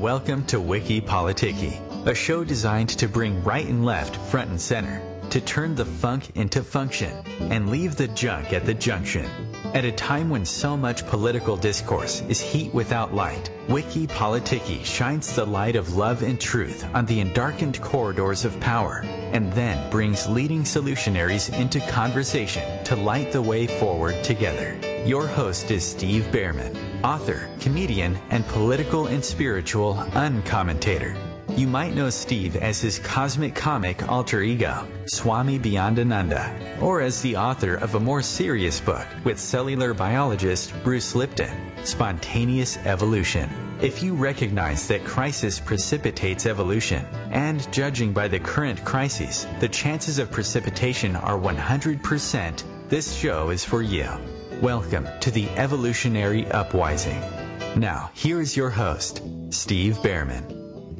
welcome to Wiki Politiki, a show designed to bring right and left front and center, to turn the funk into function, and leave the junk at the junction. At a time when so much political discourse is heat without light, Wiki Politiki shines the light of love and truth on the endarkened corridors of power, and then brings leading solutionaries into conversation to light the way forward together. Your host is Steve Behrman, author, comedian, and political and spiritual uncommentator. You might know Steve as his cosmic comic alter ego, Swami Beyondananda, or as the author of a more serious book with cellular biologist Bruce Lipton, Spontaneous Evolution. If you recognize that crisis precipitates evolution, and judging by the current crises, the chances of precipitation are 100%, this show is for you. Welcome to the Evolutionary Uprising. Now, here is your host, Steve Behrman.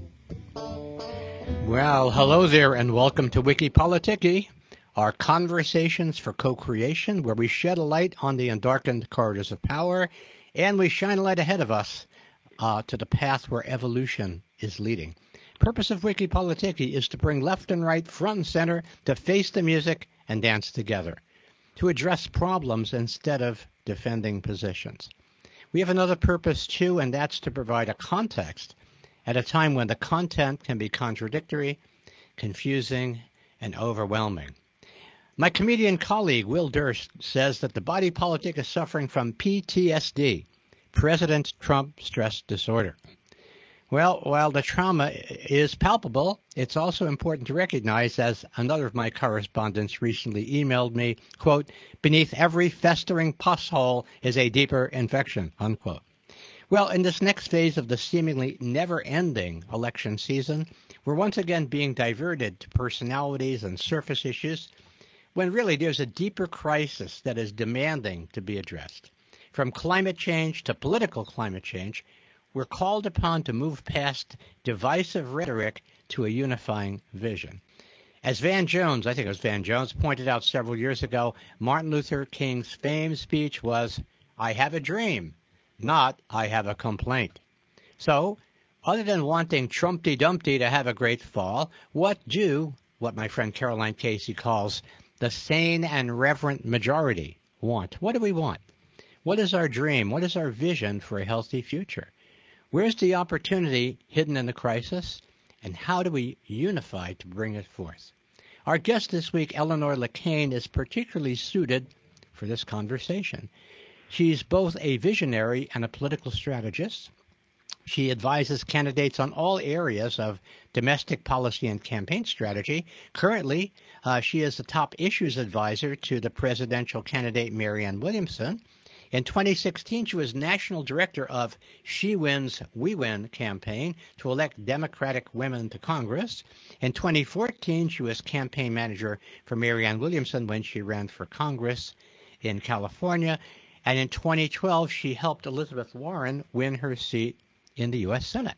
Well, hello there, and welcome to Wiki Politiki, our conversations for co-creation, where we shed a light on the undarkened corridors of power, and we shine a light ahead of us to the path where evolution is leading. The purpose of Wiki Politiki is to bring left and right, front and center, to face the music and dance together, to address problems instead of defending positions. We have another purpose, too, and that's to provide a context at a time when the content can be contradictory, confusing, and overwhelming. My comedian colleague, Will Durst, says that the body politic is suffering from PTSD, President Trump Stress Disorder. Well, while the trauma is palpable, it's also important to recognize, as another of my correspondents recently emailed me, quote, beneath every festering pus hole is a deeper infection, unquote. Well, in this next phase of the seemingly never-ending election season, we're once again being diverted to personalities and surface issues when really there's a deeper crisis that is demanding to be addressed. From climate change to political climate change, we're called upon to move past divisive rhetoric to a unifying vision. As Van Jones, I think it was Van Jones, pointed out several years ago, Martin Luther King's famed speech was, "I have a dream, not I have a complaint." So, other than wanting Trumpty Dumpty to have a great fall, what my friend Caroline Casey calls the sane and reverent majority want? What do we want? What is our dream? What is our vision for a healthy future? Where's the opportunity hidden in the crisis? And how do we unify to bring it forth? Our guest this week, Eleanor LeCain, is particularly suited for this conversation. She's both a visionary and a political strategist. She advises candidates on all areas of domestic policy and campaign strategy. Currently, she is the top issues advisor to the presidential candidate Marianne Williamson. In 2016, she was national director of She Wins, We Win campaign to elect Democratic women to Congress. In 2014, she was campaign manager for Marianne Williamson when she ran for Congress in California. And in 2012, she helped Elizabeth Warren win her seat in the U.S. Senate.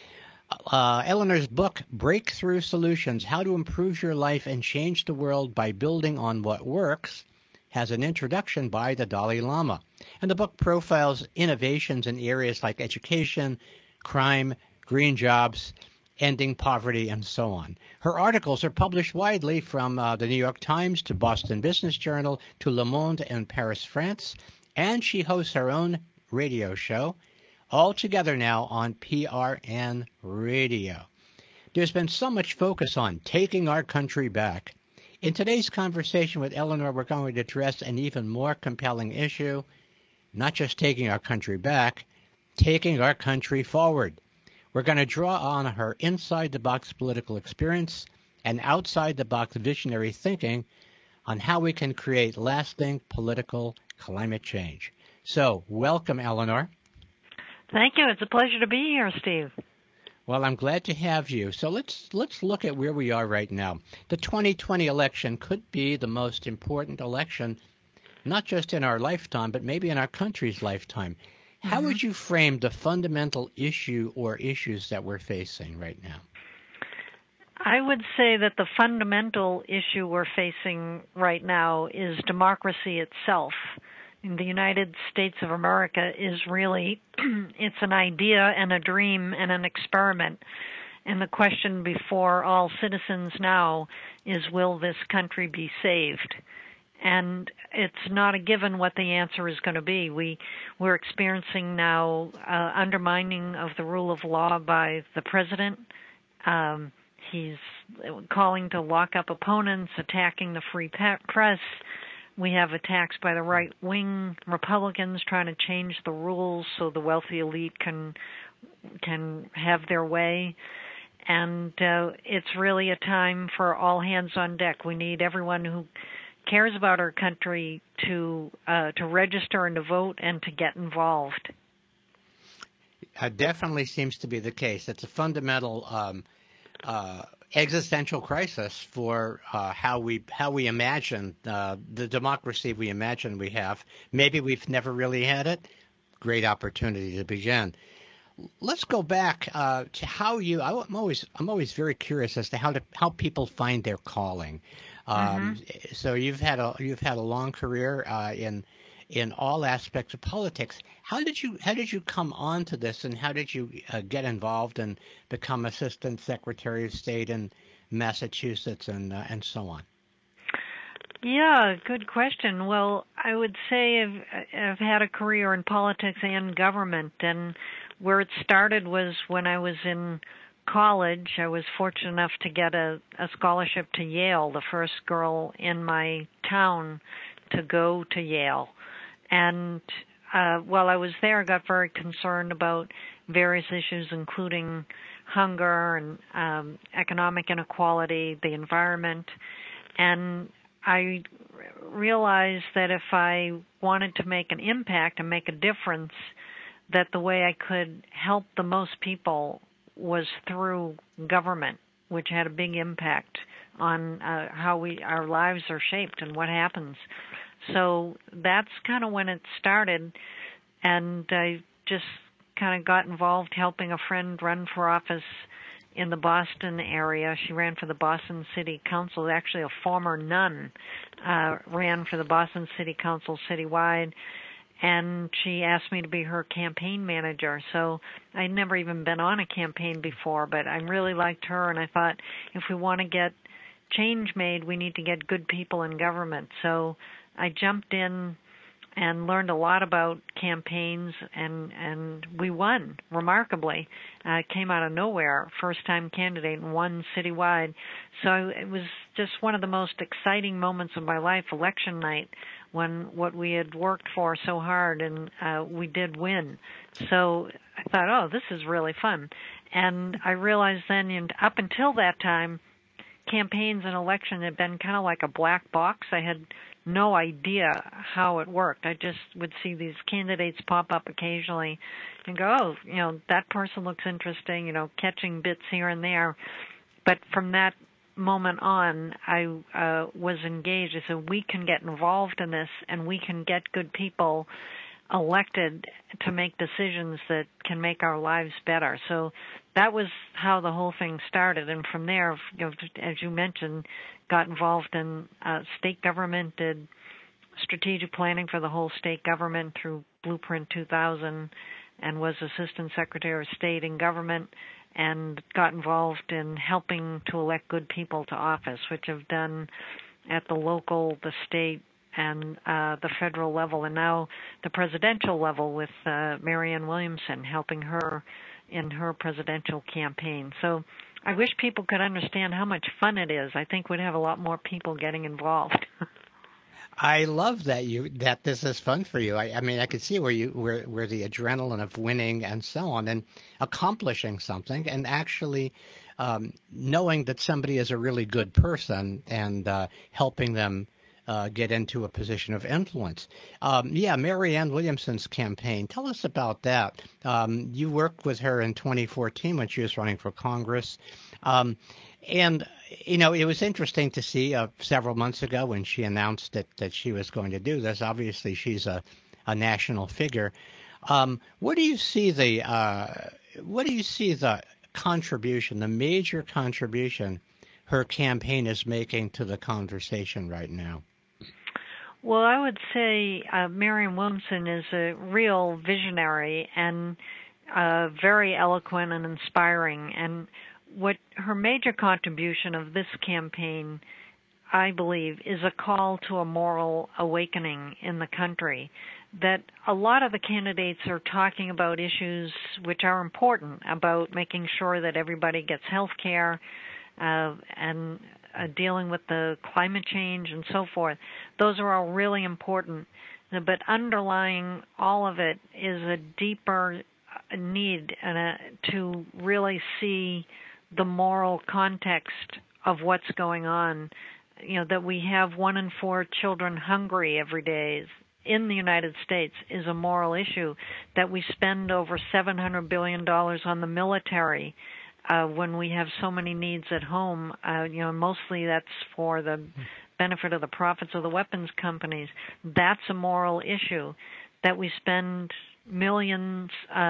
Eleanor's book, Breakthrough Solutions, How to Improve Your Life and Change the World by Building on What Works, has an introduction by the Dalai Lama. And the book profiles innovations in areas like education, crime, green jobs, ending poverty, and so on. Her articles are published widely from the New York Times to Boston Business Journal to Le Monde in Paris, France. And she hosts her own radio show, all together now on PRN Radio. There's been so much focus on taking our country back. In today's conversation with Eleanor, we're going to address an even more compelling issue, not just taking our country back, taking our country forward. We're going to draw on her inside-the-box political experience and outside-the-box visionary thinking on how we can create lasting political climate change. So, welcome, Eleanor. Thank you. It's a pleasure to be here, Steve. Well, I'm glad to have you. So let's look at where we are right now. The 2020 election could be the most important election, not just in our lifetime, but maybe in our country's lifetime. How would you frame the fundamental issue or issues that we're facing right now? I would say that the fundamental issue we're facing right now is democracy itself. the United States of America is really, it's an idea and a dream and an experiment. And the question before all citizens now is, will this country be saved? And it's not a given what the answer is going to be. We're experiencing now undermining of the rule of law by the president. He's calling to lock up opponents, attacking the free press. We have attacks by the right-wing Republicans trying to change the rules so the wealthy elite can have their way. And it's really a time for all hands on deck. We need everyone who cares about our country to register and to vote and to get involved. Definitely seems to be the case. It's a fundamental existential crisis for how we imagine the democracy we imagine we have. Maybe we've never really had it. Great opportunity to begin. Let's go back to how you. I'm always very curious as to how people find their calling. So you've had a long career in all aspects of politics. How did you come on to this, and how did you get involved and become Assistant Secretary of State in Massachusetts and so on? Yeah, good question. Well, I would say I've had a career in politics and government, and where it started was when I was in college. I was fortunate enough to get a scholarship to Yale, the first girl in my town to go to Yale. And while I was there, I got very concerned about various issues, including hunger and economic inequality, the environment. And I realized that if I wanted to make an impact and make a difference, that the way I could help the most people was through government, which had a big impact on how our lives are shaped and what happens. So that's kind of when it started, and I just kind of got involved helping a friend run for office in the Boston area. She ran for the Boston City Council. Actually, a former nun ran for the Boston City Council citywide, and she asked me to be her campaign manager. So I'd never even been on a campaign before, but I really liked her, and I thought if we want to get change made, we need to get good people in government. So I jumped in and learned a lot about campaigns, and we won remarkably. Came out of nowhere, first-time candidate, and won citywide. So it was just one of the most exciting moments of my life, election night, when what we had worked for so hard, and we did win. So I thought, oh, this is really fun. And I realized then, up until that time, campaigns and election had been kind of like a black box. I had no idea how it worked. I just would see these candidates pop up occasionally and go, oh, that person looks interesting, catching bits here and there. But from that moment on, I was engaged. I said, we can get involved in this, and we can get good people elected to make decisions that can make our lives better. So that was how the whole thing started. And from there, as you mentioned, got involved in state government, did strategic planning for the whole state government through Blueprint 2000, and was Assistant Secretary of State in government, and got involved in helping to elect good people to office, which I've done at the local, the state, and the federal level, and now the presidential level with Marianne Williamson, helping her in her presidential campaign. So I wish people could understand how much fun it is. I think we'd have a lot more people getting involved. I love that this is fun for you. I mean, I could see where the adrenaline of winning and so on, and accomplishing something, and actually knowing that somebody is a really good person and helping them get into a position of influence. Marianne Williamson's campaign. Tell us about that. You worked with her in 2014 when she was running for Congress. And, it was interesting to see several months ago when she announced that she was going to do this. Obviously, she's a national figure. What do you see the contribution, the major contribution her campaign is making to the conversation right now? Well, I would say Marianne Williamson is a real visionary and very eloquent and inspiring. And what her major contribution of this campaign, I believe, is a call to a moral awakening in the country. That a lot of the candidates are talking about issues which are important, about making sure that everybody gets health care and dealing with the climate change and so forth. Those are all really important. But underlying all of it is a deeper need to really see the moral context of what's going on. You know, that we have 1 in 4 children hungry every day in the United States is a moral issue. That we spend over $700 billion on the military when we have so many needs at home. Mostly that's for the benefit of the profits of the weapons companies. That's a moral issue. That we spend millions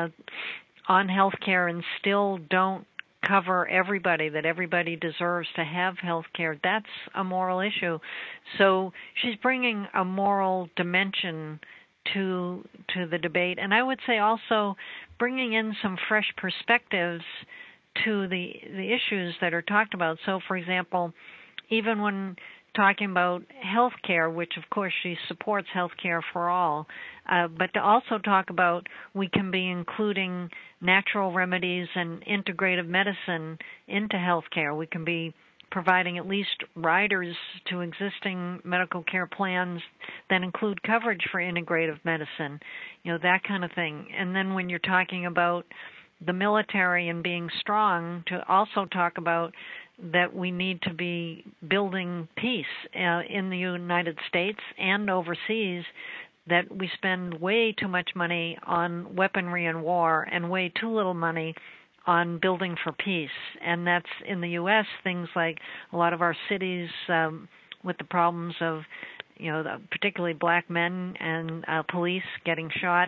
on health care and still don't cover everybody, that everybody deserves to have health care. That's a moral issue. So she's bringing a moral dimension to the debate. And I would say also bringing in some fresh perspectives to the issues that are talked about. So, for example, even when talking about health care, which of course she supports health care for all, but to also talk about we can be including natural remedies and integrative medicine into health care. We can be providing at least riders to existing medical care plans that include coverage for integrative medicine, that kind of thing. And then when you're talking about the military and being strong, to also talk about that we need to be building peace in the United States and overseas, that we spend way too much money on weaponry and war and way too little money on building for peace. And that's in the U.S., things like a lot of our cities with the problems of, particularly black men and police getting shot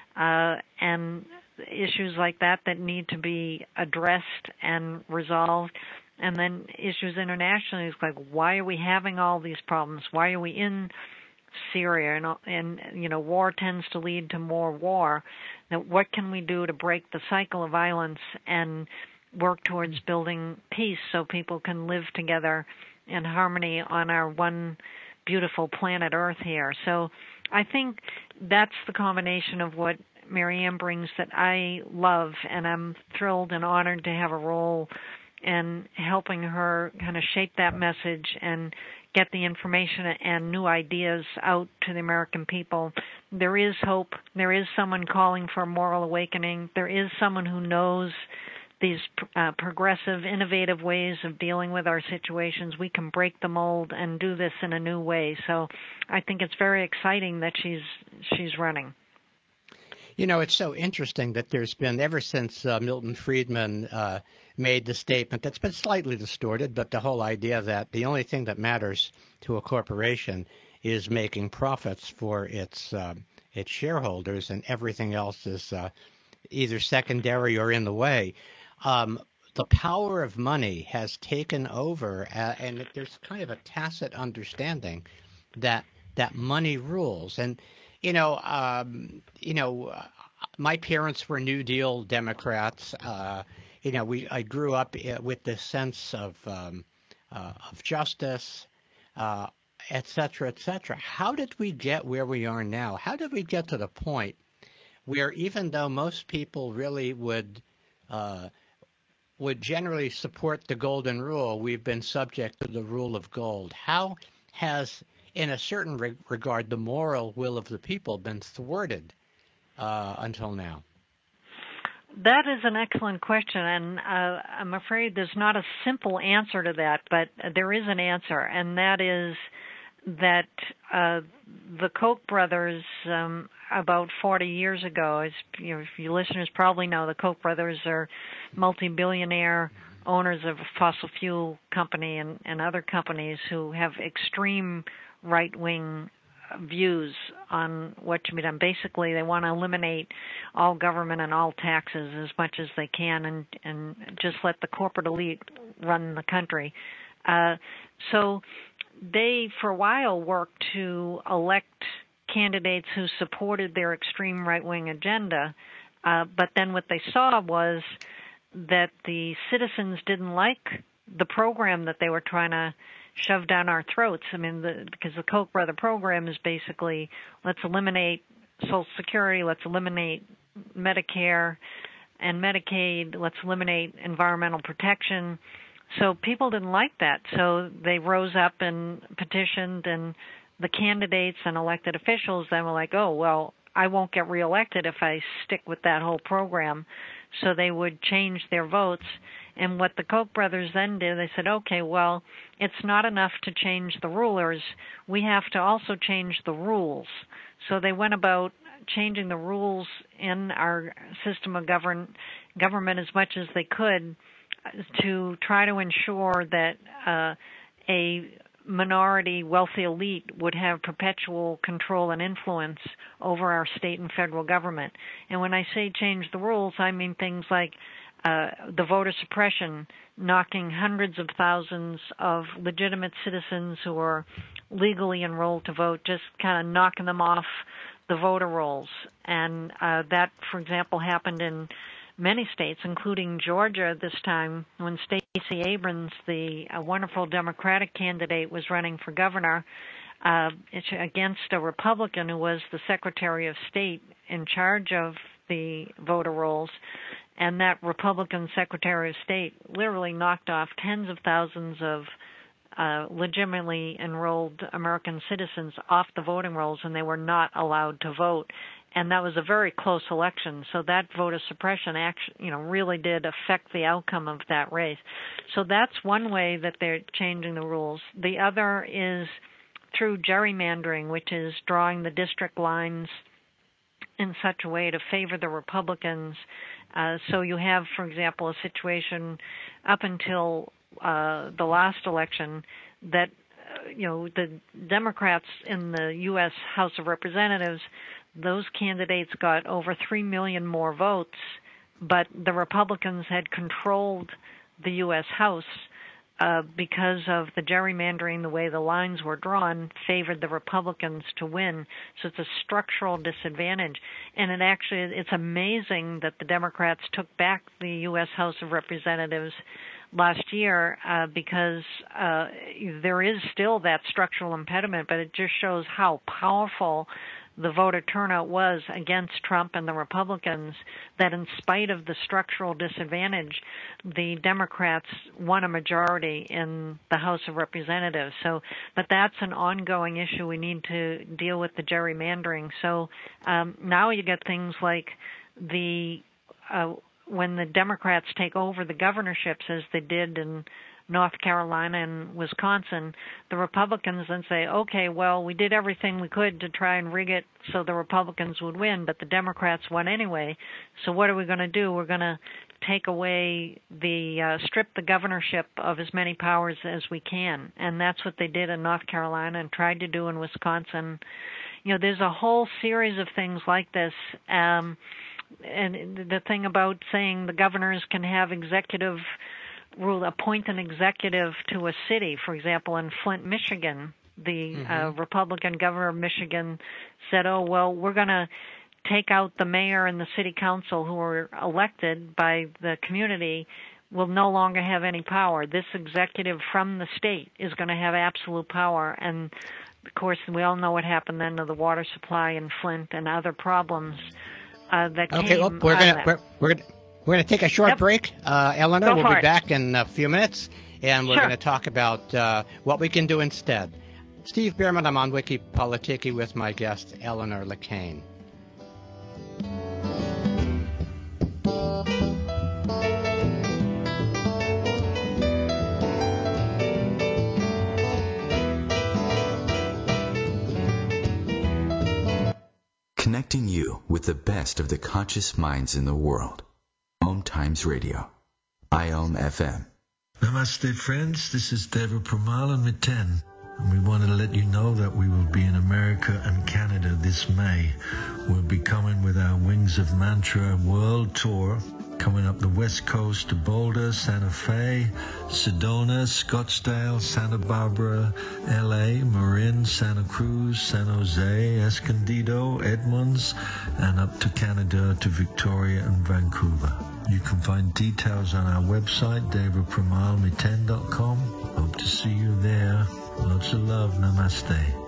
and issues like that need to be addressed and resolved. And then issues internationally is like, why are we having all these problems? Why are we in Syria? And war tends to lead to more war. Now, what can we do to break the cycle of violence and work towards building peace so people can live together in harmony on our one beautiful planet Earth here? So I think that's the combination of what Marianne brings that I love, and I'm thrilled and honored to have a role in helping her kind of shape that message and get the information and new ideas out to the American people. There is hope. There is someone calling for a moral awakening. There is someone who knows these progressive, innovative ways of dealing with our situations. We can break the mold and do this in a new way. So I think it's very exciting that she's running. It's so interesting that there's been, ever since Milton Friedman made the statement that's been slightly distorted, but the whole idea that the only thing that matters to a corporation is making profits for its shareholders, and everything else is either secondary or in the way. The power of money has taken over, and there's kind of a tacit understanding that money rules. And my parents were New Deal Democrats. I grew up with this sense of justice, et cetera, et cetera. How did we get where we are now? How did we get to the point where, even though most people really would generally support the golden rule, we've been subject to the rule of gold? How has, in a certain regard, the moral will of the people been thwarted until now? That is an excellent question, and I'm afraid there's not a simple answer to that, but there is an answer, and that is that the Koch brothers, about 40 years ago, as your listeners probably know, the Koch brothers are multi-billionaire owners of a fossil fuel company and other companies who have extreme right-wing views on what should be done. Basically, they want to eliminate all government and all taxes as much as they can and just let the corporate elite run the country. So they, for a while, worked to elect candidates who supported their extreme right-wing agenda, but then what they saw was that the citizens didn't like the program that they were trying to shove down our throats. I mean, because the Koch brother program is basically, let's eliminate Social Security, let's eliminate Medicare and Medicaid, let's eliminate environmental protection. So people didn't like that. So they rose up and petitioned, and the candidates and elected officials then were like, oh, well, I won't get reelected if I stick with that whole program. So they would change their votes. And what the Koch brothers then did, they said, okay, well, it's not enough to change the rulers. We have to also change the rules. So they went about changing the rules in our system of government as much as they could to try to ensure that a minority wealthy elite would have perpetual control and influence over our state and federal government. And when I say change the rules, I mean things like the voter suppression, knocking hundreds of thousands of legitimate citizens who are legally enrolled to vote, just kind of knocking them off the voter rolls. And that, for example, happened in many states, including Georgia this time, when Stacey Abrams, the wonderful Democratic candidate, was running for governor against a Republican who was the Secretary of State in charge of the voter rolls. And that Republican Secretary of State literally knocked off tens of thousands of legitimately enrolled American citizens off the voting rolls, and they were not allowed to vote. And that was a very close election. So that voter suppression really did affect the outcome of that race. So that's one way that they're changing the rules. The other is through gerrymandering, which is drawing the district lines in such a way to favor the Republicans. So you have, for example, a situation up until the last election that, the Democrats in the U.S. House of Representatives, those candidates got over 3 million more votes, but the Republicans had controlled the U.S. House because of the gerrymandering, the way the lines were drawn, favored the Republicans to win. So it's a structural disadvantage. And it's amazing that the Democrats took back the U.S. House of Representatives last year because there is still that structural impediment, but it just shows how powerful the voter turnout was against Trump and the Republicans, that in spite of the structural disadvantage, the Democrats won a majority in the House of Representatives. But that's an ongoing issue. We need to deal with the gerrymandering. So now you get things like when the Democrats take over the governorships, as they did in North Carolina and Wisconsin, the Republicans then say, okay, well, we did everything we could to try and rig it so the Republicans would win, but the Democrats won anyway. So what are we going to do? We're going to take away strip the governorship of as many powers as we can. And that's what they did in North Carolina and tried to do in Wisconsin. There's a whole series of things like this. And the thing about saying the governors can have executive rule, appoint an executive to a city. For example, in Flint, Michigan, the Republican governor of Michigan said, oh, well, we're going to take out the mayor and the city council who were elected by the community, will no longer have any power. This executive from the state is going to have absolute power. And, of course, we all know what happened then to the water supply in Flint and other problems that came out of that. We're going to take a short break. Eleanor, we'll be back in a few minutes, and we're going to talk about what we can do instead. Steve Bierman, I'm on Wiki Politiki with my guest, Eleanor LeCain. Connecting you with the best of the conscious minds in the world. Om Times Radio. IOM FM. Namaste, friends. This is Deva Pramala Mitten. And we want to let you know that we will be in America and Canada this May. We'll be coming with our Wings of Mantra World Tour coming up the west coast to Boulder, Santa Fe, Sedona, Scottsdale, Santa Barbara, LA, Marin, Santa Cruz, San Jose, Escondido, Edmonds, and up to Canada to Victoria and Vancouver. You can find details on our website, davidpramalmiten.com. Hope to see you there. Lots of love. Namaste.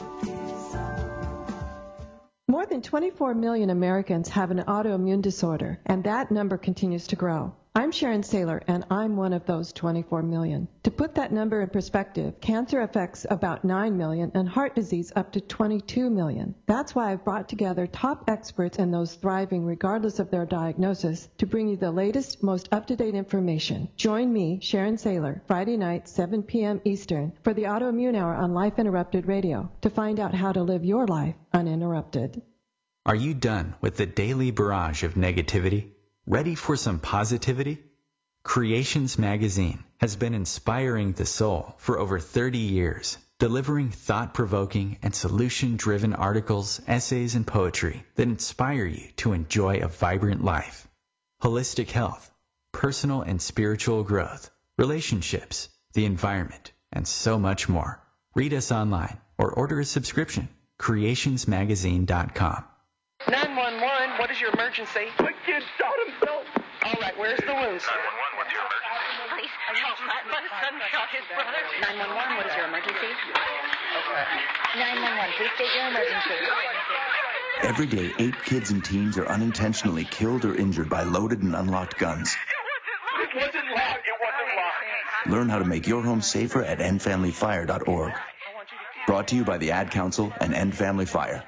More than 24 million Americans have an autoimmune disorder, and that number continues to grow. I'm Sharon Saylor, and I'm one of those 24 million. To put that number in perspective, cancer affects about 9 million and heart disease up to 22 million. That's why I've brought together top experts and those thriving regardless of their diagnosis to bring you the latest, most up-to-date information. Join me, Sharon Saylor, Friday night, 7 p.m. Eastern, for the Autoimmune Hour on Life Interrupted Radio to find out how to live your life uninterrupted. Are you done with the daily barrage of negativity? Ready for some positivity? Creations Magazine has been inspiring the soul for over 30 years, delivering thought-provoking and solution-driven articles, essays, and poetry that inspire you to enjoy a vibrant life. Holistic health, personal and spiritual growth, relationships, the environment, and so much more. Read us online or order a subscription. creationsmagazine.com. 911, what is your emergency? My kid shot himself. All right, where's the wound, sir? 911, what's your emergency? Please help. My son shot his brother. 911, what is your emergency? Okay. 911, please state your emergency. Every day, 8 kids and teens are unintentionally killed or injured by loaded and unlocked guns. It wasn't locked. Learn how to make your home safer at endfamilyfire.org. Brought to you by the Ad Council and End Family Fire.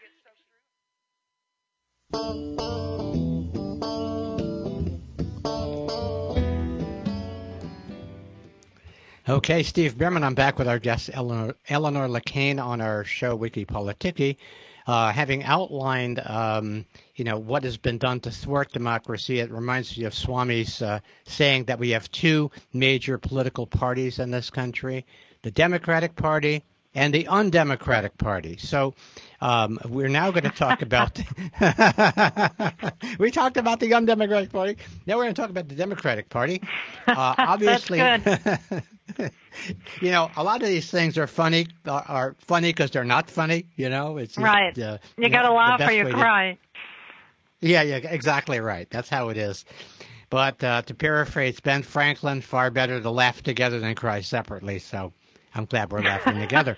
Okay, Steve Bierman, I'm back with our guest Eleanor Lacane on our show Wiki Politiki, having outlined, what has been done to thwart democracy. It reminds me of Swami's saying that we have 2 major political parties in this country, the Democratic Party and the undemocratic party. So we're now going to talk about we talked about the undemocratic party. Now we're going to talk about the Democratic Party. Obviously, That's good. A lot of these things are funny because they're not funny. It's right. You got to laugh or you cry. Yeah, exactly right. That's how it is. But to paraphrase Ben Franklin, far better to laugh together than cry separately. So I'm glad we're laughing together.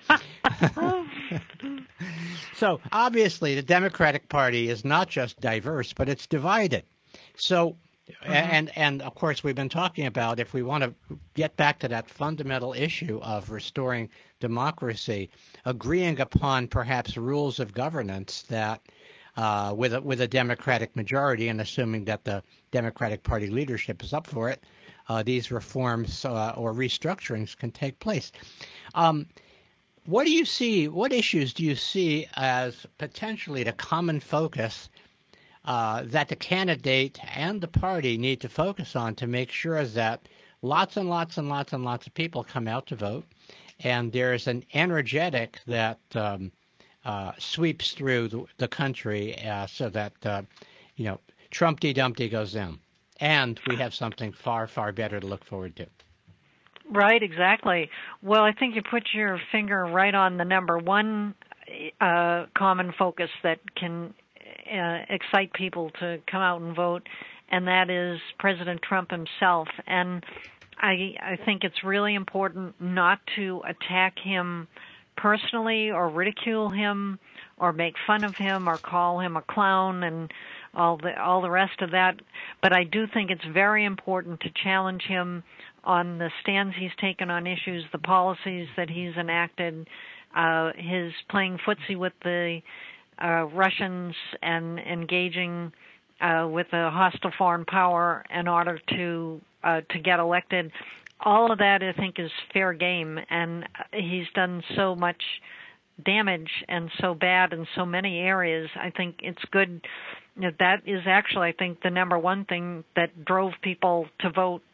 So obviously the Democratic Party is not just diverse, but it's divided. So, and of course we've been talking about, if we want to get back to that fundamental issue of restoring democracy, agreeing upon perhaps rules of governance that with a Democratic majority, and assuming that the Democratic Party leadership is up for it, these reforms or restructurings can take place. What issues do you see as potentially the common focus that the candidate and the party need to focus on to make sure that lots and lots and lots and lots of people come out to vote, and there's an energetic that sweeps through the country so that, Trumpty Dumpty goes in. And we have something far, far better to look forward to. Right, exactly. Well, I think you put your finger right on the number one common focus that can excite people to come out and vote, and that is President Trump himself. And I think it's really important not to attack him personally or ridicule him or make fun of him or call him a clown and all the rest of that. But I do think it's very important to challenge him on the stands he's taken on issues, the policies that he's enacted, his playing footsie with the Russians and engaging with a hostile foreign power in order to get elected. All of that, I think, is fair game, and he's done so much damage and so bad in so many areas. I think it's good. That is actually, I think, the number one thing that drove people to vote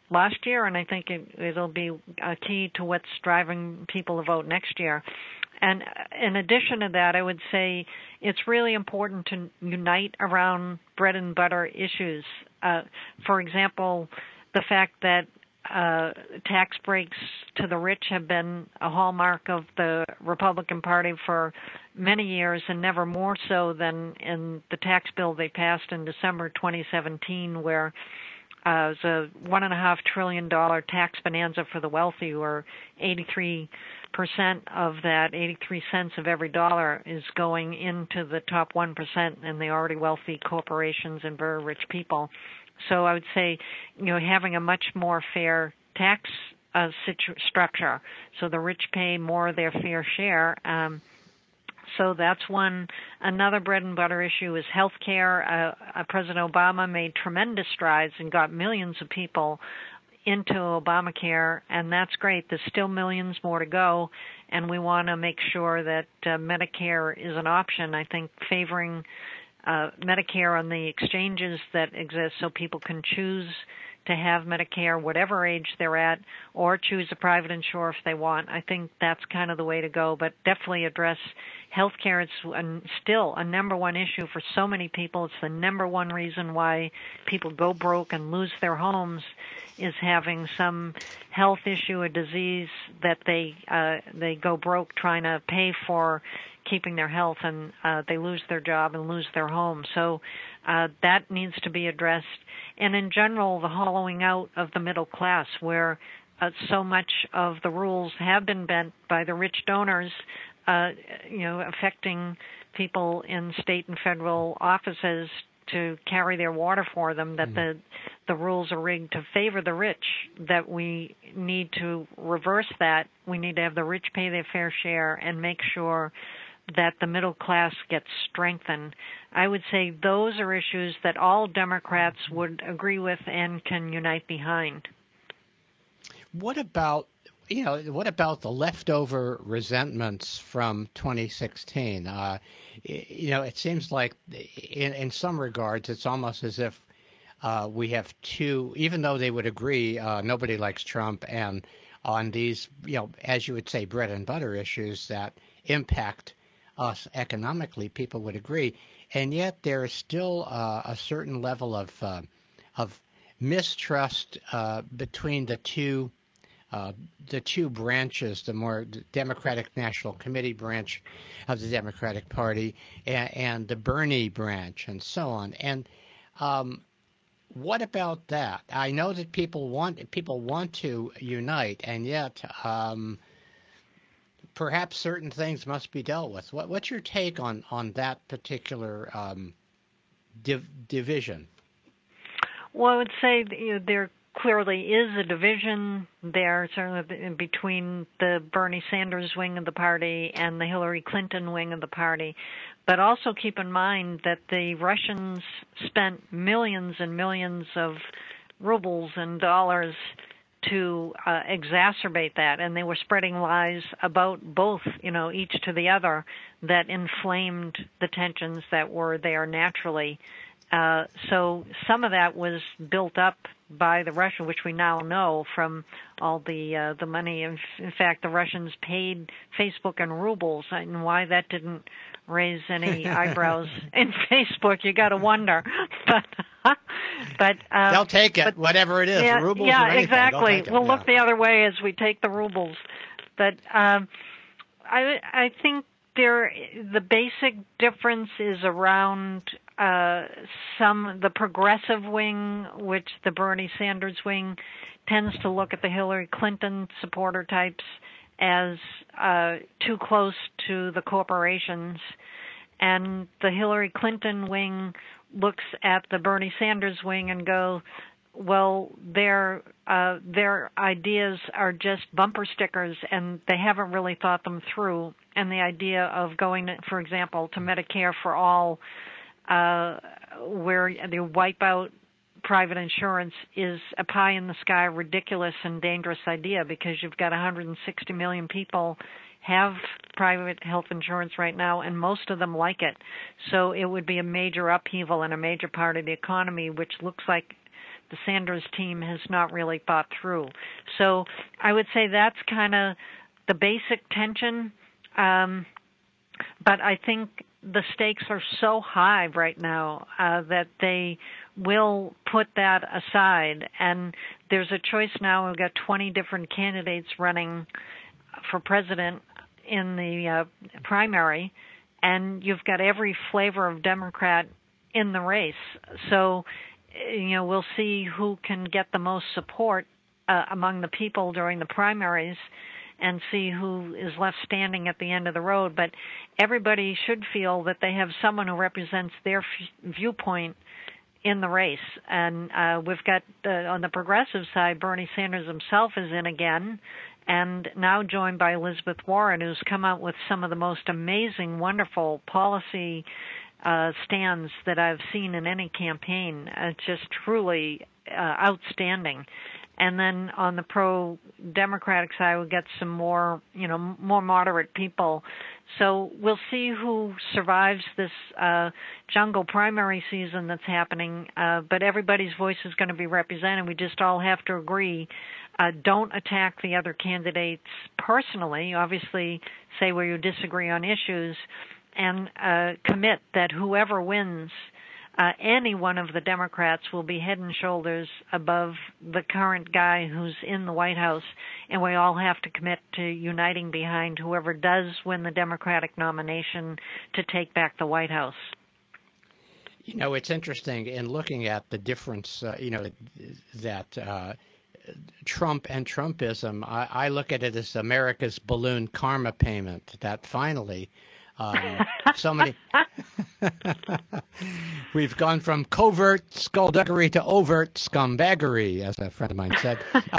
last year, and I think it'll be a key to what's driving people to vote next year. And in addition to that, I would say it's really important to unite around bread and butter issues. For example, the fact that tax breaks to the rich have been a hallmark of the Republican Party for many years, and never more so than in the tax bill they passed in December 2017, where it was a $1.5 trillion tax bonanza for the wealthy, where 83% of that, 83 cents of every dollar, is going into the top 1% and the already wealthy corporations and very rich people. So I would say, having a much more fair tax structure, so the rich pay more of their fair share. So that's one. Another bread and butter issue is health care. President Obama made tremendous strides and got millions of people into Obamacare, and that's great. There's still millions more to go, and we want to make sure that Medicare is an option. I think favoring Medicare on the exchanges that exist so people can choose to have Medicare whatever age they're at, or choose a private insurer if they want. I think that's kind of the way to go, but definitely address health care. It's still a number one issue for so many people. It's the number one reason why people go broke and lose their homes, is having some health issue, a disease that they go broke trying to pay for keeping their health, and they lose their job and lose their home. So that needs to be addressed. And in general, the hollowing out of the middle class, where so much of the rules have been bent by the rich donors, affecting people in state and federal offices to carry their water for them, that the rules are rigged to favor the rich, that we need to reverse that. We need to have the rich pay their fair share and make sure that the middle class gets strengthened. I would say those are issues that all Democrats would agree with and can unite behind. What about the leftover resentments from 2016? It seems like in some regards it's almost as if we have two, even though they would agree, nobody likes Trump, and on these, as you would say, bread and butter issues that impact us economically, people would agree, and yet there is still a certain level of mistrust between the two branches, the more Democratic National Committee branch of the Democratic Party and the Bernie branch, and so on. And what about that? I know that people want to unite, and yet perhaps certain things must be dealt with. What's your take on that particular division? Well, I would say there clearly is a division there, certainly between the Bernie Sanders wing of the party and the Hillary Clinton wing of the party. But also keep in mind that the Russians spent millions and millions of rubles and dollars to exacerbate that, and they were spreading lies about both, each to the other, that inflamed the tensions that were there naturally. So some of that was built up by the Russians, which we now know from all the money. In fact, the Russians paid Facebook in rubles, and why that didn't raise any eyebrows in Facebook, you got to wonder. But they'll take it, whatever it is, rubles or anything. Exactly. We'll look the other way as we take the rubles. But I think the basic difference is around the progressive wing, which the Bernie Sanders wing tends to look at the Hillary Clinton supporter types as too close to the corporations, and the Hillary Clinton wing looks at the Bernie Sanders wing and go, well, their ideas are just bumper stickers, and they haven't really thought them through. And the idea of going, for example, to Medicare for all, where they wipe out private insurance, is a pie-in-the-sky, ridiculous and dangerous idea, because you've got 160 million people have private health insurance right now, and most of them like it. So it would be a major upheaval in a major part of the economy, which looks like the Sanders team has not really thought through. So I would say that's kind of the basic tension. But I think the stakes are so high right now that they will put that aside. And there's a choice now. We've got 20 different candidates running for president in the primary, and you've got every flavor of Democrat in the race. So, we'll see who can get the most support among the people during the primaries and see who is left standing at the end of the road. But everybody should feel that they have someone who represents their viewpoint in the race. And we've got, on the progressive side, Bernie Sanders himself is in again, and now joined by Elizabeth Warren, who's come out with some of the most amazing, wonderful policy stands that I've seen in any campaign. It's just truly outstanding. And then on the pro-Democratic side, we'll get some more, more moderate people. So we'll see who survives this jungle primary season that's happening. But everybody's voice is going to be represented. We just all have to agree. Don't attack the other candidates personally. Obviously, say where you disagree on issues, and commit that whoever wins, any one of the Democrats will be head and shoulders above the current guy who's in the White House, and we all have to commit to uniting behind whoever does win the Democratic nomination to take back the White House. It's interesting in looking at the difference, that Trump and Trumpism, I look at it as America's balloon karma payment, that finally so many. We've gone from covert skullduggery to overt scumbaggery, as a friend of mine said.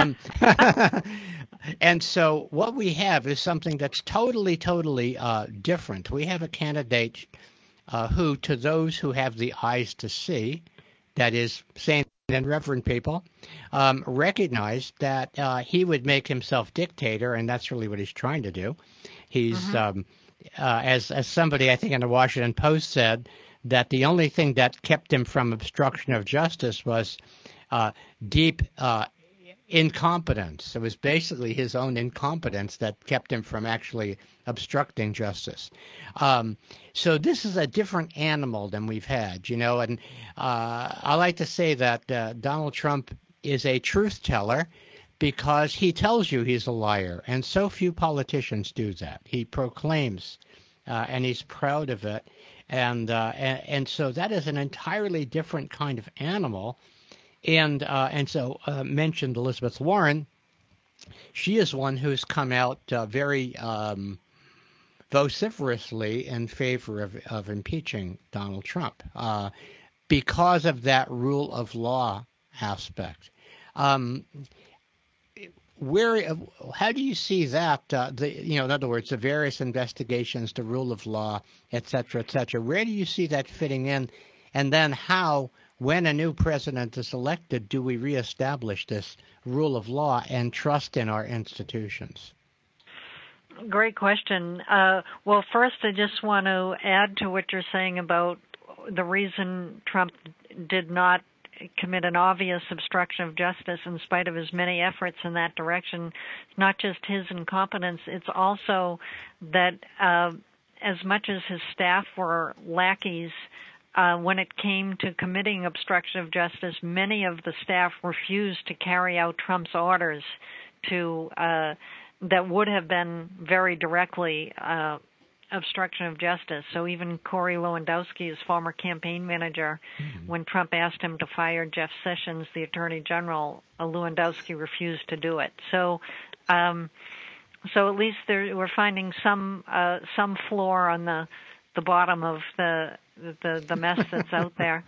And so what we have is something that's totally different. We have a candidate who, to those who have the eyes to see, that is, saint and reverend people, recognize that he would make himself dictator, and that's really what he's trying to do. He's as somebody, I think, in the Washington Post said, that the only thing that kept him from obstruction of justice was deep incompetence. It was basically his own incompetence that kept him from actually obstructing justice. So this is a different animal than we've had, and I like to say that Donald Trump is a truth teller, because he tells you he's a liar, and so few politicians do that. He proclaims, and he's proud of it, and so that is an entirely different kind of animal. And so mentioned Elizabeth Warren. She is one who's come out very vociferously in favor of impeaching Donald Trump because of that rule of law aspect. How do you see that? In other words, the various investigations, the rule of law, et cetera, where do you see that fitting in? And then how, when a new president is elected, do we reestablish this rule of law and trust in our institutions? Great question. Well, first, I just want to add to what you're saying about the reason Trump did not commit an obvious obstruction of justice in spite of his many efforts in that direction. It's not just his incompetence, it's also that as much as his staff were lackeys, when it came to committing obstruction of justice, many of the staff refused to carry out Trump's orders that would have been very directly obstruction of justice. So even Corey Lewandowski, his former campaign manager, when Trump asked him to fire Jeff Sessions, the Attorney General, Lewandowski refused to do it. So at least we're finding some floor on the bottom of the mess that's out there.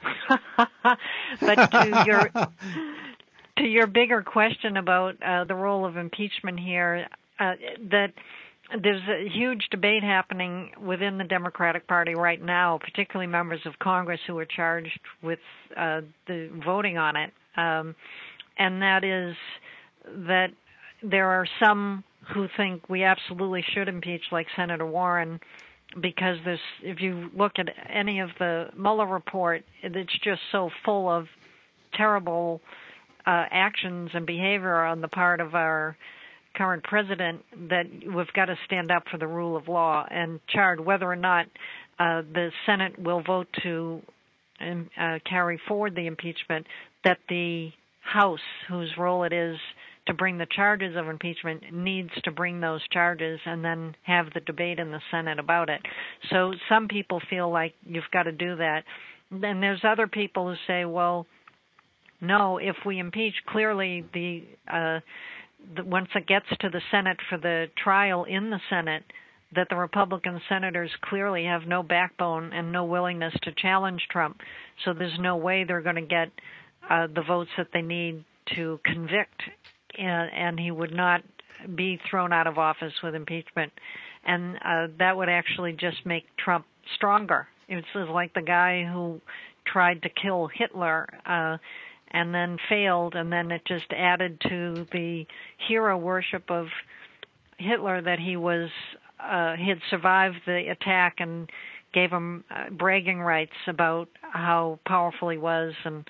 But to your bigger question about the role of impeachment here, that there's a huge debate happening within the Democratic Party right now, particularly members of Congress who are charged with the voting on it, and that is that there are some who think we absolutely should impeach, like Senator Warren, because if you look at any of the Mueller report, it's just so full of terrible actions and behavior on the part of our current president that we've got to stand up for the rule of law. And Chard, whether or not the Senate will vote to carry forward the impeachment, that the House, whose role it is to bring the charges of impeachment, needs to bring those charges and then have the debate in the Senate about it. So some people feel like you've got to do that. Then there's other people who say, well, no, if we impeach, clearly once it gets to the Senate for the trial in the Senate, that the Republican senators clearly have no backbone and no willingness to challenge Trump. So there's no way they're going to get the votes that they need to convict, and he would not be thrown out of office with impeachment. And that would actually just make Trump stronger. It's like the guy who tried to kill Hitler and then failed, and then it just added to the hero worship of Hitler that he had survived the attack and gave him bragging rights about how powerful he was, and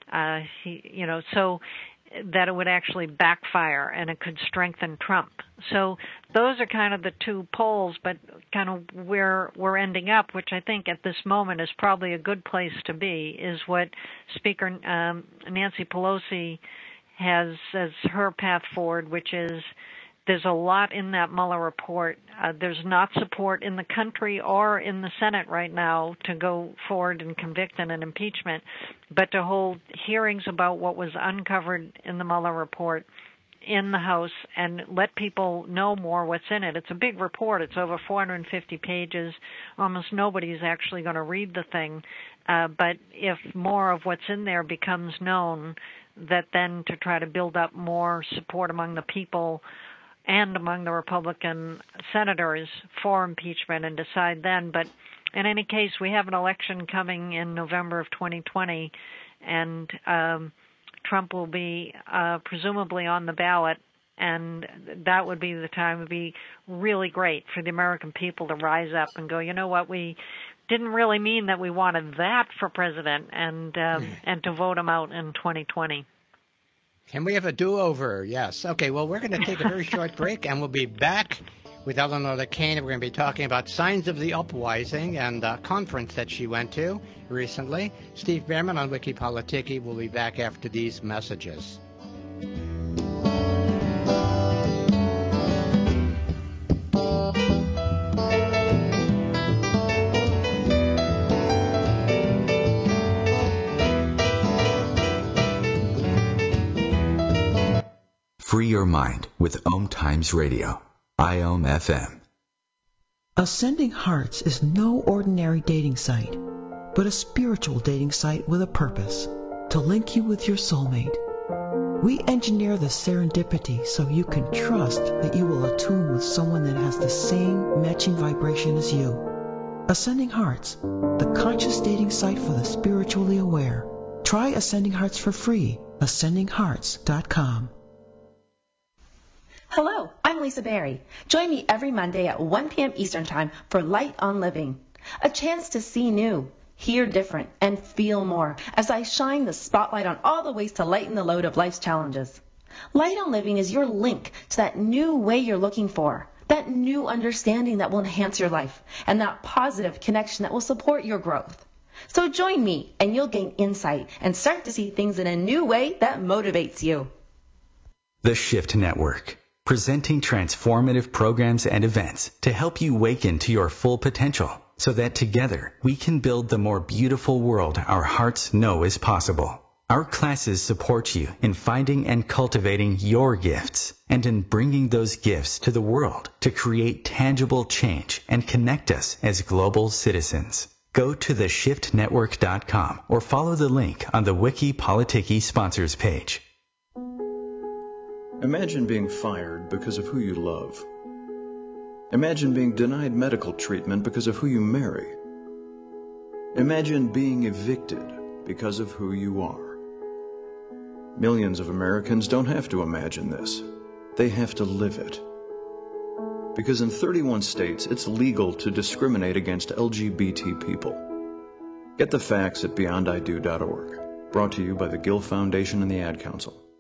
so that it would actually backfire and it could strengthen Trump. So those are kind of the two poles, but kind of where we're ending up, which I think at this moment is probably a good place to be, is what Speaker Nancy Pelosi has as her path forward, which is there's a lot in that Mueller report. There's not support in the country or in the Senate right now to go forward and convict in an impeachment, but to hold hearings about what was uncovered in the Mueller report in the House and let people know more what's in it. It's a big report. It's over 450 pages. Almost nobody's actually going to read the thing. But if more of what's in there becomes known, that then to try to build up more support among the people and among the Republican senators for impeachment and decide then. But in any case, we have an election coming in November of 2020, and Trump will be presumably on the ballot, and that would be the time. It would be really great for the American people to rise up and go, you know what, we didn't really mean that we wanted that for president, and to vote him out in 2020. Can we have a do-over? Yes. Okay, well, we're going to take a very short break, and we'll be back with Eleanor Lekain. We're going to be talking about signs of the uprising and a conference that she went to recently. Steve Bhaerman on Wikipolitiki will be back after these messages. Free your mind with Om Times Radio, IOM FM. Ascending Hearts is no ordinary dating site, but a spiritual dating site with a purpose, to link you with your soulmate. We engineer the serendipity so you can trust that you will attune with someone that has the same matching vibration as you. Ascending Hearts, the conscious dating site for the spiritually aware. Try Ascending Hearts for free, ascendinghearts.com. Hello, I'm Lisa Berry. Join me every Monday at 1 p.m. Eastern Time for Light on Living. A chance to see new, hear different, and feel more as I shine the spotlight on all the ways to lighten the load of life's challenges. Light on Living is your link to that new way you're looking for, that new understanding that will enhance your life, and that positive connection that will support your growth. So join me and you'll gain insight and start to see things in a new way that motivates you. The Shift Network, presenting transformative programs and events to help you waken to your full potential so that together we can build the more beautiful world our hearts know is possible. Our classes support you in finding and cultivating your gifts and in bringing those gifts to the world to create tangible change and connect us as global citizens. Go to theshiftnetwork.com or follow the link on the Wikipolitiki sponsors page. Imagine being fired because of who you love. Imagine being denied medical treatment because of who you marry. Imagine being evicted because of who you are. Millions of Americans don't have to imagine this. They have to live it. Because in 31 states, it's legal to discriminate against LGBT people. Get the facts at beyondido.org. Brought to you by the Gill Foundation and the Ad Council.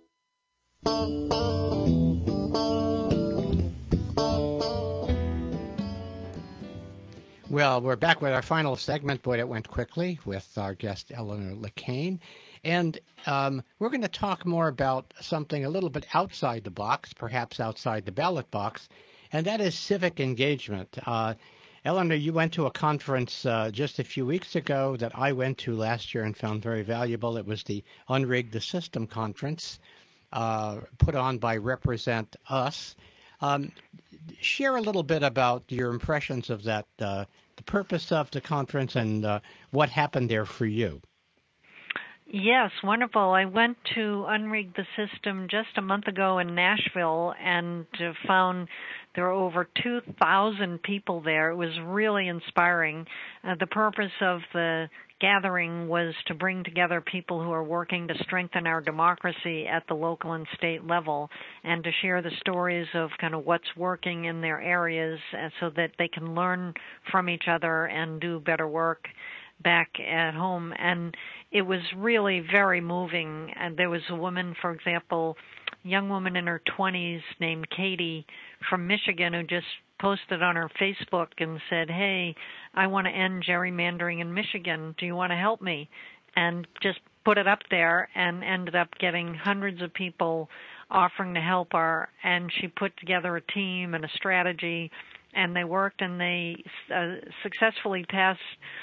Well, we're back with our final segment. Boy, it went quickly with our guest, Eleanor LeCain. And we're going to talk more about something a little bit outside the box, perhaps outside the ballot box, and that is civic engagement. Eleanor, you went to a conference just a few weeks ago that I went to last year and found very valuable. It was the Unrig the System conference put on by Represent Us. Share a little bit about your impressions of that, the purpose of the conference, and what happened there for you. Yes, wonderful. I went to Unrig the System just a month ago in Nashville and found there were over 2,000 people there. It was really inspiring. The purpose of the gathering was to bring together people who are working to strengthen our democracy at the local and state level and to share the stories of kind of what's working in their areas so that they can learn from each other and do better work back at home. And it was really very moving. And there was a woman, for example, a young woman in her 20s named Katie from Michigan who just posted on her Facebook and said, "Hey, I want to end gerrymandering in Michigan. Do you want to help me?" And just put it up there and ended up getting hundreds of people offering to help her. And she put together a team and a strategy, and they worked, and they successfully passed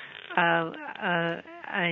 a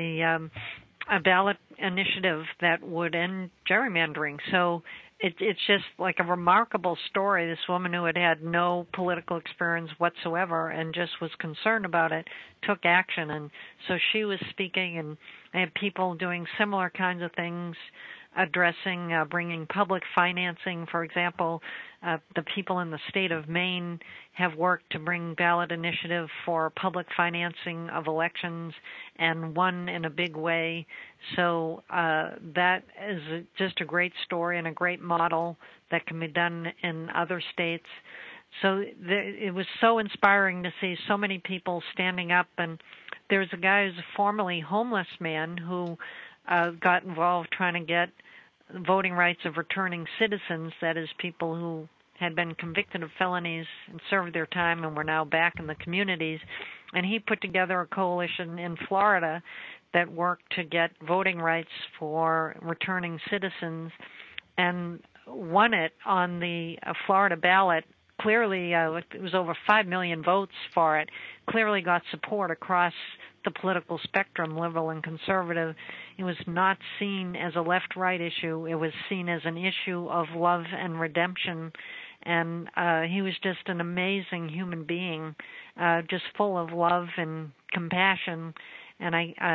ballot initiative that would end gerrymandering. So it's just like a remarkable story. This woman who had had no political experience whatsoever and just was concerned about it took action. And so she was speaking, and I had people doing similar kinds of things, addressing bringing public financing. For example, the people in the state of Maine have worked to bring ballot initiative for public financing of elections and won in a big way. So that is just a great story and a great model that can be done in other states. So it was so inspiring to see so many people standing up. And there's a guy who's a formerly homeless man who got involved trying to get voting rights of returning citizens, that is, people who had been convicted of felonies and served their time and were now back in the communities. And he put together a coalition in Florida that worked to get voting rights for returning citizens and won it on the Florida ballot. Clearly, it was over 5 million votes for it, clearly got support across the political spectrum, liberal and conservative. It was not seen as a left-right issue. It was seen as an issue of love and redemption. And he was just an amazing human being, just full of love and compassion. And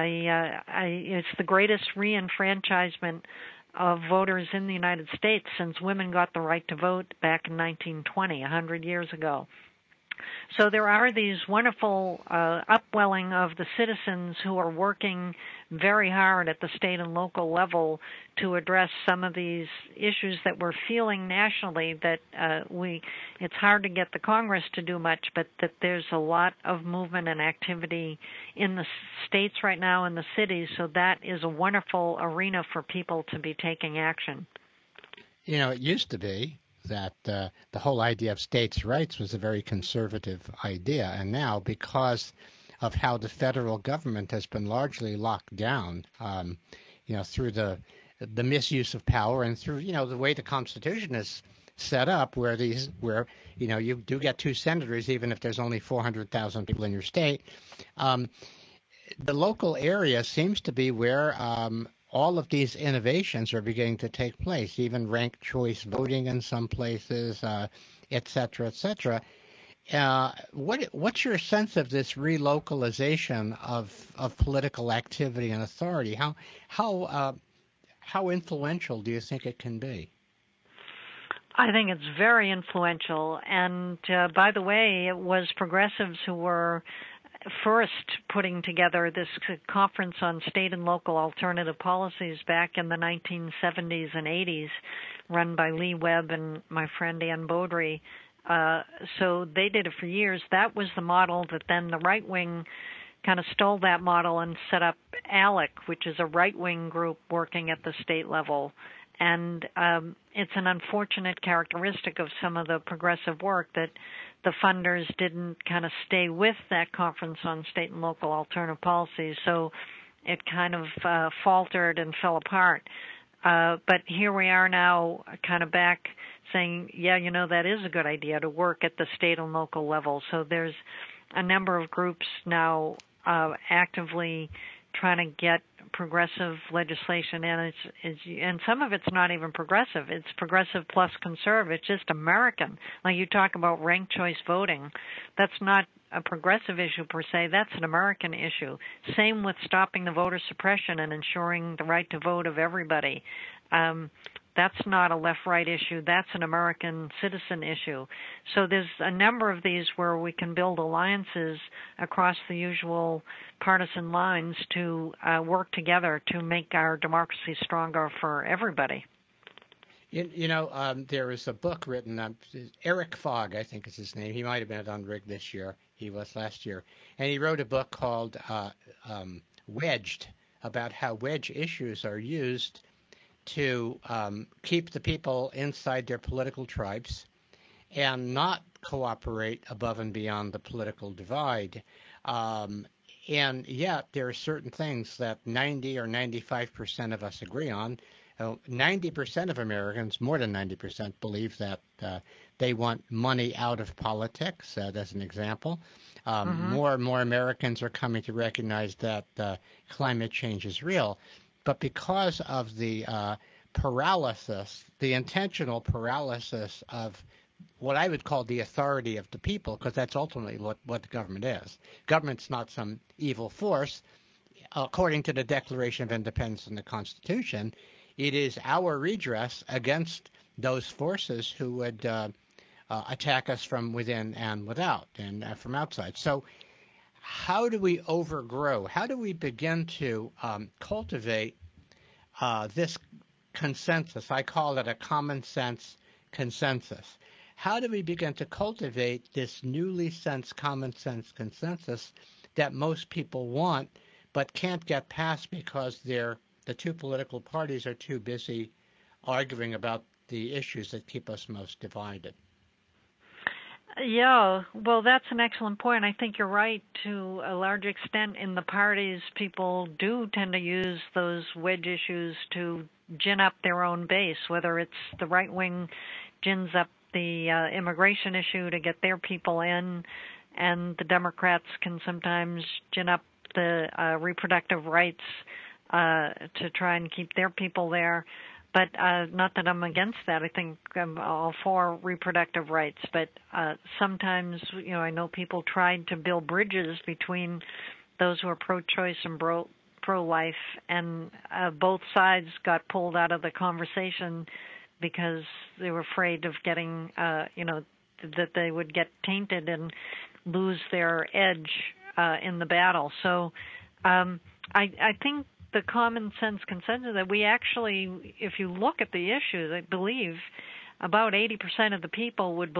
it's the greatest reenfranchisement of voters in the United States since women got the right to vote back in 1920, 100 years ago. So there are these wonderful upwelling of the citizens who are working very hard at the state and local level to address some of these issues that we're feeling nationally, that it's hard to get the Congress to do much, but that there's a lot of movement and activity in the states right now, in the cities. So that is a wonderful arena for people to be taking action. You know, it used to be that the whole idea of states' rights was a very conservative idea. And now, because of how the federal government has been largely locked down, through the misuse of power and through, the way the Constitution is set up, where you do get 2 senators, even if there's only 400,000 people in your state, the local area seems to be where all of these innovations are beginning to take place, even ranked choice voting in some places, et cetera, et cetera. What's your sense of this relocalization of political activity and authority? How influential do you think it can be? I think it's very influential. And by the way, it was progressives who were first putting together this conference on state and local alternative policies back in the 1970s and 80s, run by Lee Webb and my friend Ann Beaudry. So they did it for years. That was the model that then the right wing kind of stole that model and set up ALEC, which is a right-wing group working at the state level. And it's an unfortunate characteristic of some of the progressive work that the funders didn't kind of stay with that Conference on State and Local Alternative Policies, so it kind of faltered and fell apart. But here we are now kind of back saying, yeah, that is a good idea to work at the state and local level. So there's a number of groups now actively trying to get progressive legislation, and and some of it's not even progressive. It's progressive plus conservative. It's just American. Like you talk about ranked choice voting, that's not a progressive issue per se. That's an American issue. Same with stopping the voter suppression and ensuring the right to vote of everybody. That's not a left-right issue. That's an American citizen issue. So there's a number of these where we can build alliances across the usual partisan lines to work together to make our democracy stronger for everybody. There was a book written, Eric Fogg, I think is his name. He might have been at Unrigged this year. He was last year. And he wrote a book called Wedged, about how wedge issues are used to keep the people inside their political tribes and not cooperate above and beyond the political divide. And yet there are certain things that 90 or 95% of us agree on. 90% of Americans, more than 90%, believe that they want money out of politics, as an example. More and more Americans are coming to recognize that climate change is real. But because of the paralysis, the intentional paralysis of what I would call the authority of the people, because that's ultimately what the government is. Government's not some evil force. According to the Declaration of Independence and the Constitution, it is our redress against those forces who would attack us from within and without and from outside. So how do we overgrow? How do we begin to cultivate this consensus? I call it a common sense consensus. How do we begin to cultivate this newly sensed common sense consensus that most people want but can't get past because the two political parties are too busy arguing about the issues that keep us most divided? Yeah, well, that's an excellent point. I think you're right. To a large extent in the parties, people do tend to use those wedge issues to gin up their own base, whether it's the right wing gins up the immigration issue to get their people in, and the Democrats can sometimes gin up the reproductive rights to try and keep their people there. But not that I'm against that. I think I'm all for reproductive rights. But sometimes, I know people tried to build bridges between those who are pro-choice and pro-life, and both sides got pulled out of the conversation because they were afraid of getting, that they would get tainted and lose their edge in the battle. So I think the common sense consensus that we actually, if you look at the issues, I believe about 80% of the people would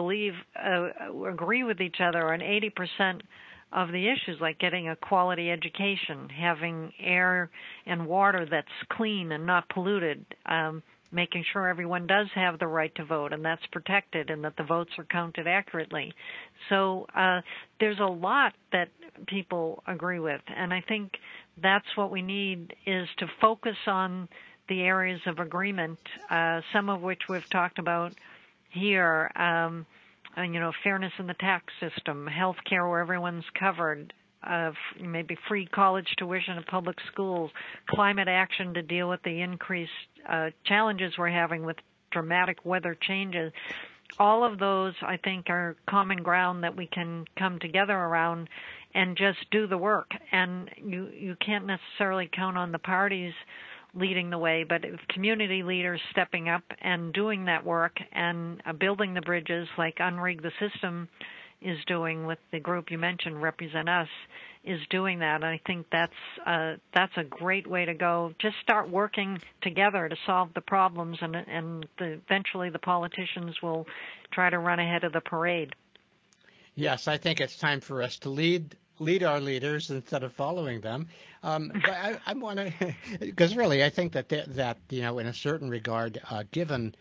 agree with each other on 80% of the issues, like getting a quality education, having air and water that's clean and not polluted, making sure everyone does have the right to vote and that's protected and that the votes are counted accurately. So there's a lot that people agree with, and I think that's what we need, is to focus on the areas of agreement, some of which we've talked about here, fairness in the tax system, health care where everyone's covered, maybe free college tuition in public schools, climate action to deal with the increased challenges we're having with dramatic weather changes. All of those, I think, are common ground that we can come together around and just do the work. And you can't necessarily count on the parties leading the way, but if community leaders stepping up and doing that work and building the bridges like Unrig the System is doing with the group you mentioned, Represent Us, is doing that. And I think that's a great way to go. Just start working together to solve the problems, and eventually the politicians will try to run ahead of the parade. Yes, I think it's time for us to lead lead our leaders instead of following them. But I want to, because really I think that in a certain regard, given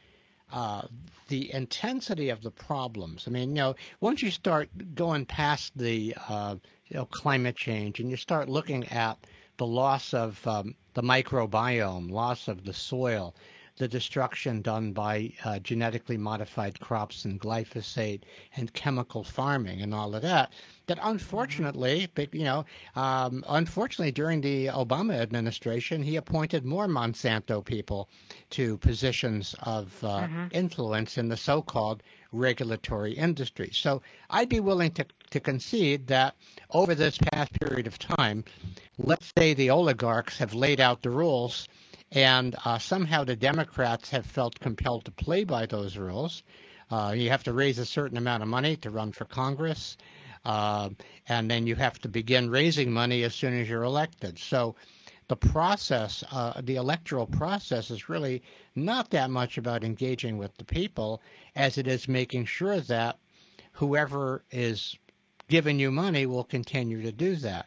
the intensity of the problems. I mean, once you start going past the climate change and you start looking at the loss of the microbiome, loss of the soil, the destruction done by genetically modified crops and glyphosate and chemical farming and all of that, that unfortunately, unfortunately during the Obama administration, he appointed more Monsanto people to positions of influence in the so-called regulatory industry. So I'd be willing to concede that over this past period of time, let's say the oligarchs have laid out the rules and somehow the Democrats have felt compelled to play by those rules. You have to raise a certain amount of money to run for Congress, and then you have to begin raising money as soon as you're elected. So the process, the electoral process, is really not that much about engaging with the people as it is making sure that whoever is giving you money will continue to do that.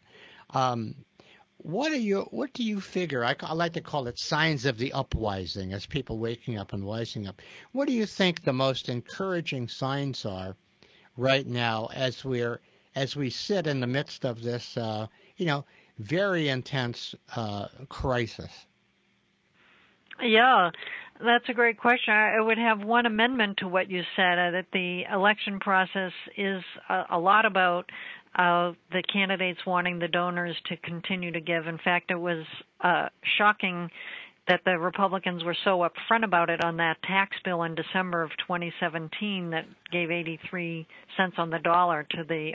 What do you figure? I like to call it signs of the upwising, as people waking up and wising up. What do you think the most encouraging signs are right now as we sit in the midst of this, very intense crisis? Yeah, that's a great question. I would have one amendment to what you said, that the election process is a lot about the candidates wanting the donors to continue to give. In fact, it was shocking that the Republicans were so upfront about it on that tax bill in December of 2017 that gave 83 cents on the dollar to the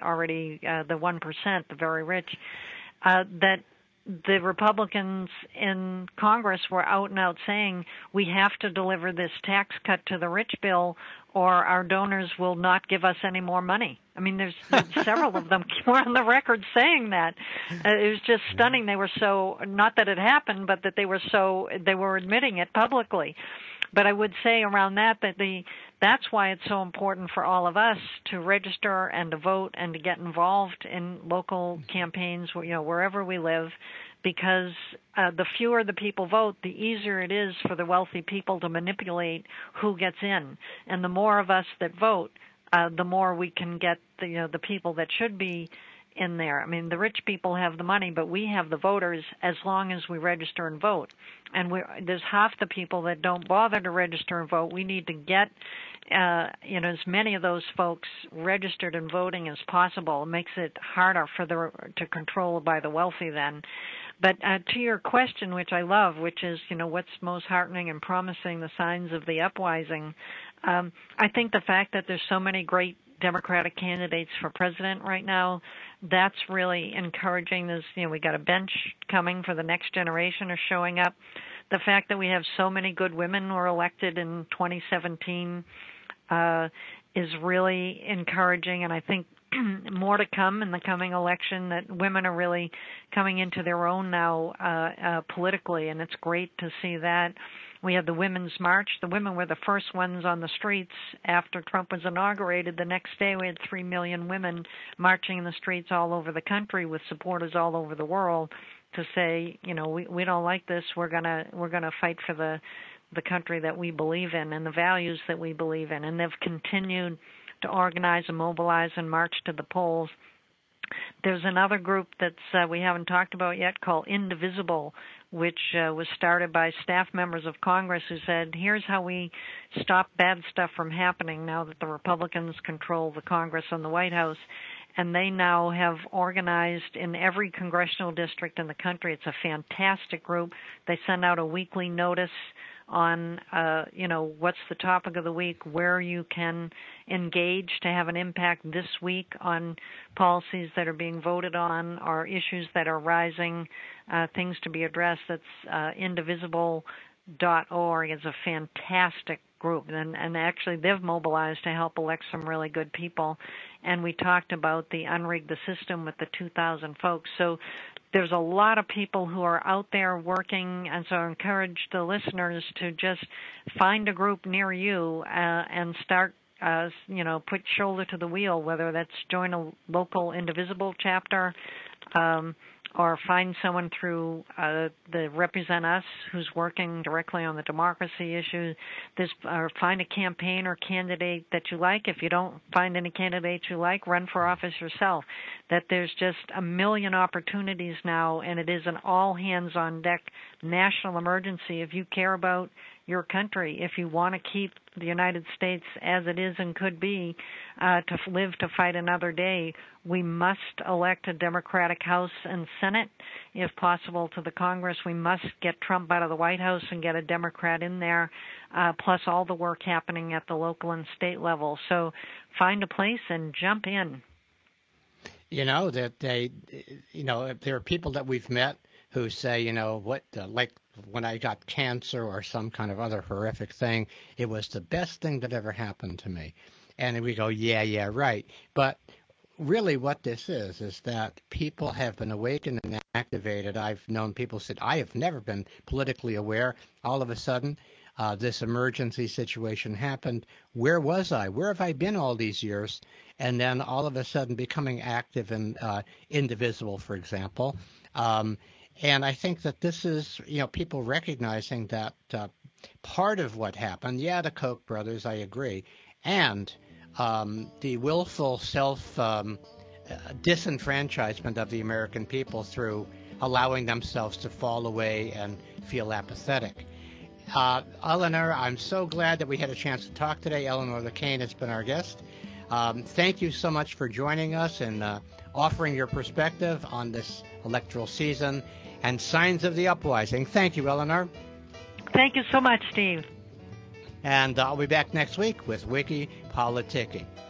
1%, the very rich, that the Republicans in Congress were out and out saying we have to deliver this tax cut to the rich bill or our donors will not give us any more money. I mean, there's several of them were on the record saying that. It was just stunning. They were so, not that it happened, but that they were admitting it publicly. But I would say around that's why it's so important for all of us to register and to vote and to get involved in local campaigns, wherever we live, because the fewer the people vote, the easier it is for the wealthy people to manipulate who gets in. And the more of us that vote, the more we can get the people that should be in there. I mean, the rich people have the money, but we have the voters as long as we register and vote. And there's half the people that don't bother to register and vote. We need to get as many of those folks registered and voting as possible. It makes it harder to control by the wealthy then. But to your question, which I love, which is, what's most heartening and promising, the signs of the uprising, I think the fact that there's so many great Democratic candidates for president right now, that's really encouraging. We got a bench coming for the next generation are showing up. The fact that we have so many good women who were elected in 2017 is really encouraging, and I think more to come in the coming election, that women are really coming into their own now politically, and it's great to see that. We have the Women's March. The women were the first ones on the streets after Trump was inaugurated. The next day we had 3 million women marching in the streets all over the country with supporters all over the world to say, we don't like this. We're gonna fight for the country that we believe in and the values that we believe in. And they've continued to organize and mobilize and march to the polls. There's another group that's we haven't talked about yet called Indivisible, which was started by staff members of Congress who said, here's how we stop bad stuff from happening now that the Republicans control the Congress and the White House. And they now have organized in every congressional district in the country. It's a fantastic group. They send out a weekly notice on, what's the topic of the week, where you can engage to have an impact this week on policies that are being voted on or issues that are rising, things to be addressed. That's indivisible.org. It's a fantastic group, and actually they've mobilized to help elect some really good people. And we talked about the Unrig the System with the 2,000 folks. So there's a lot of people who are out there working, and so I encourage the listeners to just find a group near you and start put shoulder to the wheel, whether that's join a local Indivisible chapter, or find someone through the Represent Us who's working directly on the democracy issue. Or find a campaign or candidate that you like. If you don't find any candidates you like, run for office yourself. That there's just a million opportunities now, and it is an all-hands-on-deck national emergency. If you care about your country, if you want to keep the United States as it is and could be, to live to fight another day, we must elect a Democratic House and Senate, if possible, to the Congress. We must get Trump out of the White House and get a Democrat in there, plus all the work happening at the local and state level. So find a place and jump in. There are people that we've met who say, like when I got cancer or some kind of other horrific thing, it was the best thing that ever happened to me. And we go, yeah, right. But really what this is that people have been awakened and activated. I've known people said, I have never been politically aware. All of a sudden, this emergency situation happened. Where was I? Where have I been all these years? And then all of a sudden becoming active in Indivisible, for example. And I think that this is, people recognizing that part of what happened, the Koch brothers, I agree, and the willful disenfranchisement of the American people through allowing themselves to fall away and feel apathetic. Eleanor, I'm so glad that we had a chance to talk today. Eleanor Lacane has been our guest. Thank you so much for joining us and offering your perspective on this electoral season and signs of the uprising. Thank you, Eleanor. Thank you so much, Steve. And I'll be back next week with Wiki Politicking.